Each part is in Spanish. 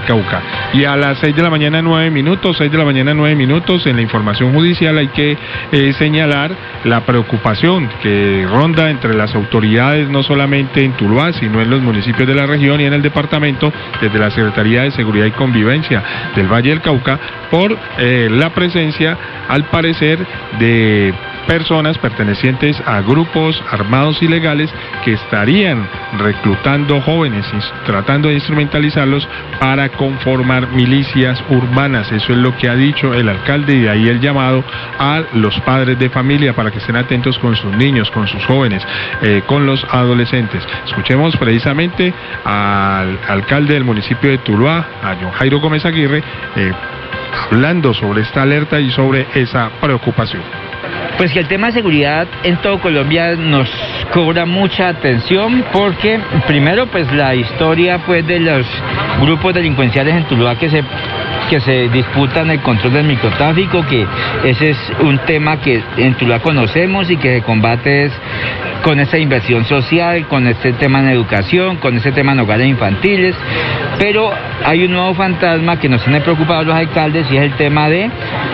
Cauca. Y a las 6 de la mañana 9 minutos, en la información judicial hay que señalar la preocupación que ronda entre las autoridades, no solamente en Tuluá, sino en los municipios de la región y en el departamento, desde la Secretaría de Seguridad y Convivencia del Valle del Cauca, por la presencia, al parecer, de personas pertenecientes a grupos armados ilegales que estarían reclutando jóvenes, tratando de instrumentalizarlos para conformar milicias urbanas. Eso es lo que ha dicho el alcalde, y de ahí el llamado a los padres de familia para que estén atentos con sus niños, con sus jóvenes, con los adolescentes. Escuchemos precisamente al alcalde del municipio de Tuluá, a John Jairo Gómez Aguirre, hablando sobre esta alerta y sobre esa preocupación. Pues que el tema de seguridad en todo Colombia nos cobra mucha atención, porque primero pues la historia pues de los grupos delincuenciales en Tuluá que se disputan el control del microtráfico, que ese es un tema que en Tuluá conocemos y que se combate con esta inversión social, con este tema en educación, con este tema en hogares infantiles, pero hay un nuevo fantasma que nos tiene preocupados los alcaldes, y es el tema de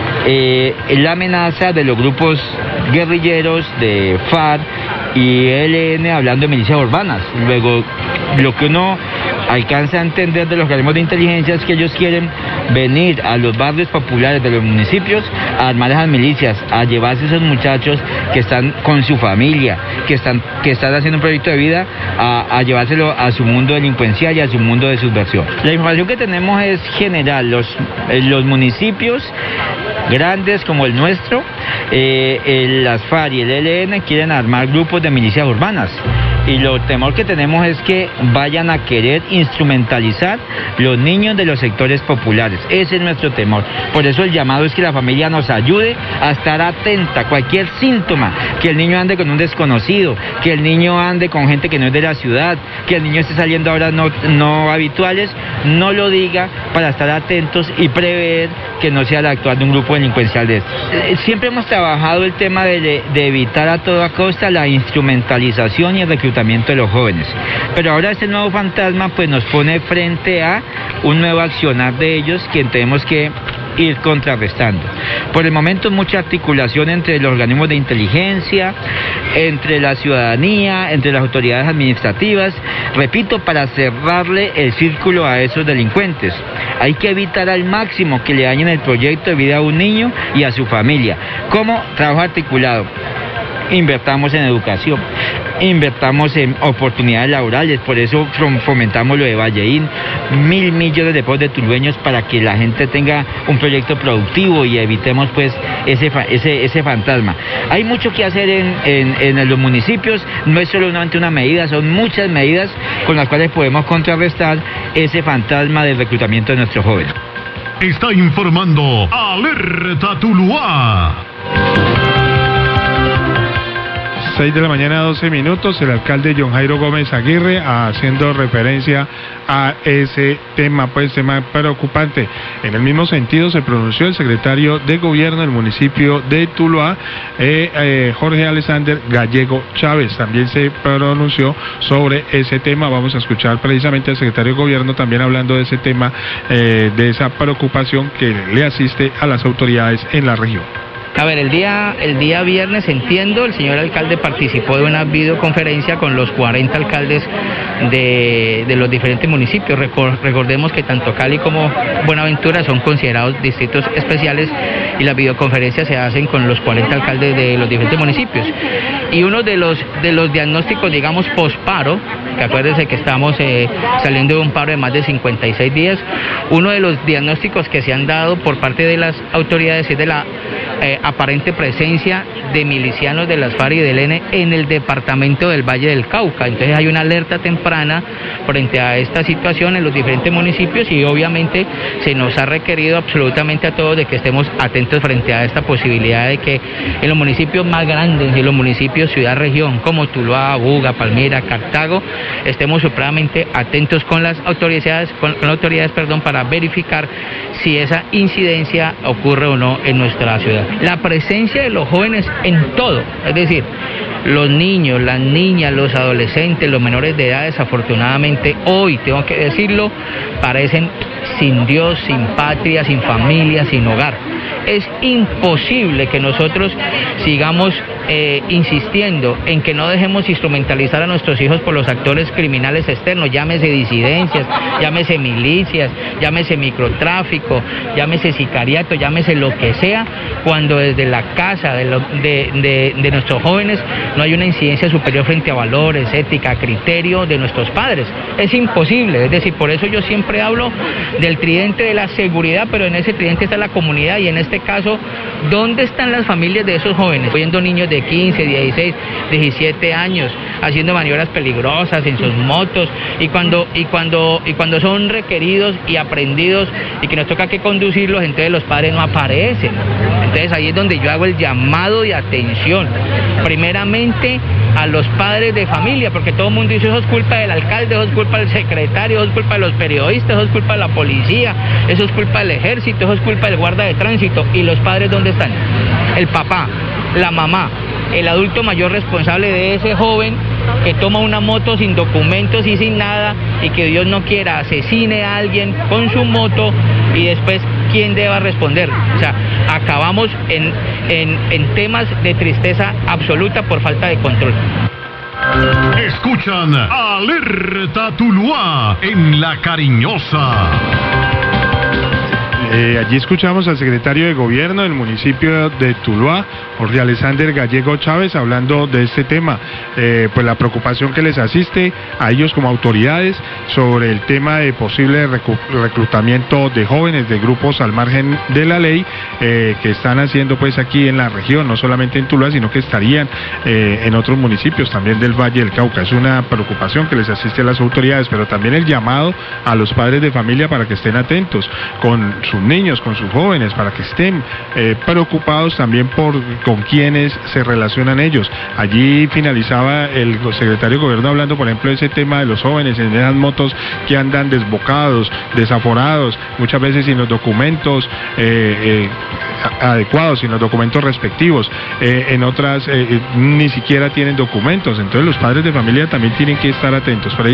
la amenaza de los grupos guerrilleros de FARC y ELN, hablando de milicias urbanas. Luego, lo que uno alcanza a entender de los organismos de inteligencia es que ellos quieren venir a los barrios populares de los municipios a armar esas milicias, a llevarse a esos muchachos que están con su familia, que están haciendo un proyecto de vida, a llevárselo a su mundo delincuencial y a su mundo de subversión. La información que tenemos es general. Los municipios grandes como el nuestro, las FARC y el ELN quieren armar grupos de milicias urbanas, y lo temor que tenemos es que vayan a querer instrumentalizar los niños de los sectores populares. Ese es nuestro temor. Por eso el llamado es que la familia nos ayude a estar atenta a cualquier síntoma, que el niño ande con un desconocido, que el niño ande con gente que no es de la ciudad, que el niño esté saliendo a horas no habituales, no lo diga, para estar atentos y prever que no sea el actuar de un grupo delincuencial de estos. Siempre hemos trabajado el tema de evitar a toda costa la instrumentalización y el reclutamiento de los jóvenes, pero ahora este nuevo fantasma pues nos pone frente a un nuevo accionar de ellos que tenemos que ir contrarrestando. Por el momento, mucha articulación entre los organismos de inteligencia, entre la ciudadanía, entre las autoridades administrativas, repito, para cerrarle el círculo a esos delincuentes. Hay que evitar al máximo que le dañen el proyecto de vida a un niño y a su familia. ¿Cómo? Trabajo articulado. Invertamos en educación, invertamos en oportunidades laborales, por eso fomentamos lo de Valleín, 1.000 millones de pesos de tulueños para que la gente tenga un proyecto productivo y evitemos pues ese fantasma. Hay mucho que hacer en los municipios, no es solamente una medida, son muchas medidas con las cuales podemos contrarrestar ese fantasma del reclutamiento de nuestros jóvenes. Está informando Alerta Tuluá. 6 de la mañana, 12 minutos, el alcalde John Jairo Gómez Aguirre haciendo referencia a ese tema, pues tema preocupante. En el mismo sentido se pronunció el secretario de Gobierno del municipio de Tuluá, Jorge Alexander Gallego Chávez, también se pronunció sobre ese tema. Vamos a escuchar precisamente al secretario de Gobierno también hablando de ese tema, de esa preocupación que le asiste a las autoridades en la región. A ver, el día viernes, entiendo, el señor alcalde participó de una videoconferencia con los 40 alcaldes de los diferentes municipios. Recordemos que tanto Cali como Buenaventura son considerados distritos especiales y las videoconferencias se hacen con los 40 alcaldes de los diferentes municipios. Y uno de los diagnósticos, digamos, posparo, que acuérdense que estamos saliendo de un paro de más de 56 días, uno de los diagnósticos que se han dado por parte de las autoridades es de la aparente presencia de milicianos de las FARC y del ELN en el departamento del Valle del Cauca. Entonces hay una alerta temprana frente a esta situación en los diferentes municipios, y obviamente se nos ha requerido absolutamente a todos de que estemos atentos frente a esta posibilidad de que en los municipios más grandes, en los municipios ciudad-región como Tuluá, Buga, Palmira, Cartago, estemos supremamente atentos con las autoridades, para verificar si esa incidencia ocurre o no en nuestra ciudad. La presencia de los jóvenes en todo, es decir, los niños, las niñas, los adolescentes, los menores de edad, desafortunadamente hoy, tengo que decirlo, parecen sin Dios, sin patria, sin familia, sin hogar. Es imposible que nosotros sigamos insistiendo en que no dejemos instrumentalizar a nuestros hijos por los actores criminales externos, llámese disidencias, llámese milicias, llámese microtráfico, llámese sicariato, llámese lo que sea, cuando desde la casa de nuestros jóvenes no hay una incidencia superior frente a valores, ética, criterio de nuestros padres. Es imposible, es decir, por eso yo siempre hablo del tridente de la seguridad, pero en ese tridente está la comunidad y en este caso, ¿dónde están las familias de esos jóvenes? Viendo niños de 15, 16, 17 años haciendo maniobras peligrosas en sus motos y cuando son requeridos y aprendidos y que nos toca que conducirlos, entonces los padres no aparecen. Entonces ahí es donde yo hago el llamado de atención, primeramente a los padres de familia, porque todo el mundo dice eso es culpa del alcalde, eso es culpa del secretario, eso es culpa de los periodistas, eso es culpa de la policía, eso es culpa del ejército, eso es culpa del guarda de tránsito. ¿Y los padres dónde están? El papá, la mamá, el adulto mayor responsable de ese joven que toma una moto sin documentos y sin nada y que Dios no quiera asesine a alguien con su moto y después ¿quién deba responder? O sea, acabamos en temas de tristeza absoluta por falta de control. Escuchan Alerta Tuluá en La Cariñosa. Allí escuchamos al secretario de Gobierno del municipio de Tuluá, Jorge Alexander Gallego Chávez, hablando de este tema, pues la preocupación que les asiste a ellos como autoridades sobre el tema de posible reclutamiento de jóvenes de grupos al margen de la ley que están haciendo pues aquí en la región, no solamente en Tuluá, sino que estarían en otros municipios también del Valle del Cauca. Es una preocupación que les asiste a las autoridades, pero también el llamado a los padres de familia para que estén atentos con sus niños, con sus jóvenes, para que estén preocupados también por con quiénes se relacionan ellos. Allí finalizaba el secretario de Gobierno hablando, por ejemplo, de ese tema de los jóvenes en esas motos que andan desbocados, desaforados, muchas veces sin los documentos adecuados, sin los documentos respectivos, en otras ni siquiera tienen documentos. Entonces los padres de familia también tienen que estar atentos.